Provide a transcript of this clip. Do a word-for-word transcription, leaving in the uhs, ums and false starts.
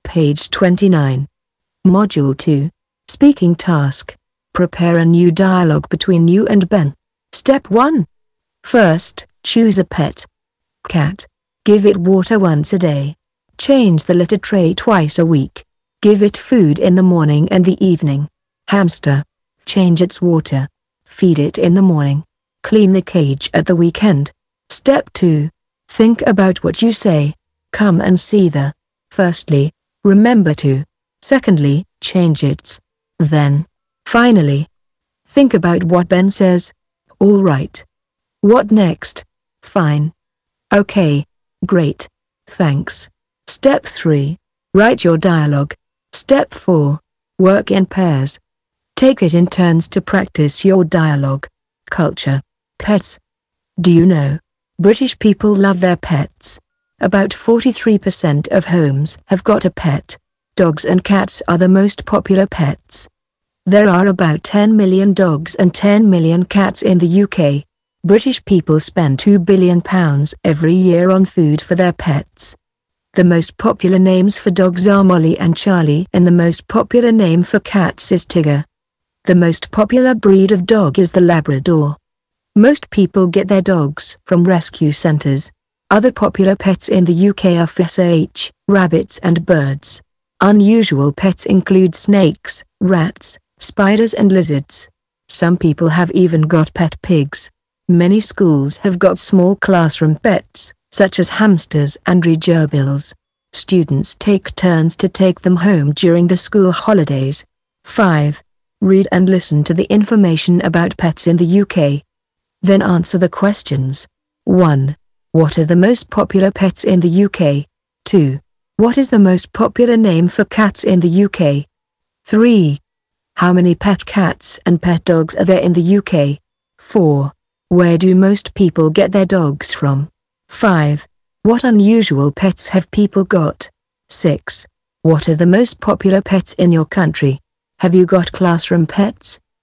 page twenty-nine. Module two. Speaking task. Prepare a new dialogue between you and Ben. Step one. First, choose a pet. Cat. Give it water once a day. Change the litter tray twice a week. Give it food in the morning and the evening. Hamster. Change its water. Feed it in the morning. Clean the cage at the weekend. Step two. Think about what you say. Come and see the. Firstly, remember to. Secondly, change its. Then. Finally. Think about what Ben says. All right. What next? Fine. Okay. Great. Thanks. Step three. Write your dialogue. Step four. Work in pairs. Take it in turns to practice your dialogue. Culture. Pets. Do you know? British people love their pets. About forty-three percent of homes have got a pet. Dogs and cats are the most popular pets. There are about ten million dogs and ten million cats in the U K. British people spend two billion pounds every year on food for their pets. The most popular names for dogs are Molly and Charlie, and the most popular name for cats is Tigger. The most popular breed of dog is the Labrador. Most people get their dogs from rescue centres. Other popular pets in the U K are fish, rabbits and birds. Unusual pets include snakes, rats, spiders and lizards. Some people have even got pet pigs. Many schools have got small classroom pets, such as hamsters and gerbils. Students take turns to take them home during the school holidays. five. Read and listen to the information about pets in the U K. Then answer the questions. one. What are the most popular pets in the U K? two. What is the most popular name for cats in the U K? three. How many pet cats and pet dogs are there in the U K? four. Where do most people get their dogs from? five. What unusual pets have people got? six. What are the most popular pets in your country? Have you got classroom pets?